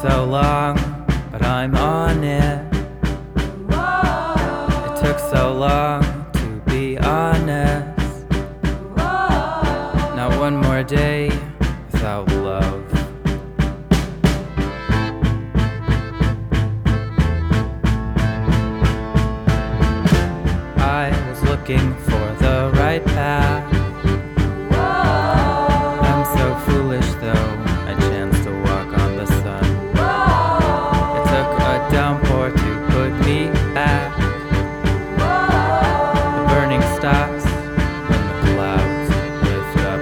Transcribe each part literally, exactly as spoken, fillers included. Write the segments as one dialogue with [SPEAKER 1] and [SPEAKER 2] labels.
[SPEAKER 1] so long, but I'm on it. It took so long, to be honest. Not one more day without love. I was looking for the right path. I'm so foolish though, I chanced to walk on the sun. It took a downpour to put me back. The burning stops when the clouds lift up.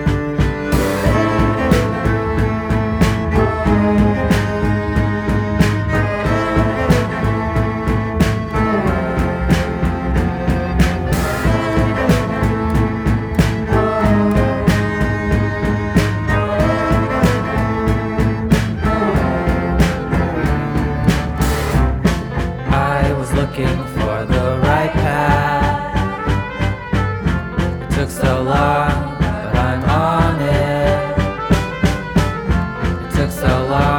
[SPEAKER 1] Looking for the right path. It took so long, but I'm on it. It took so long.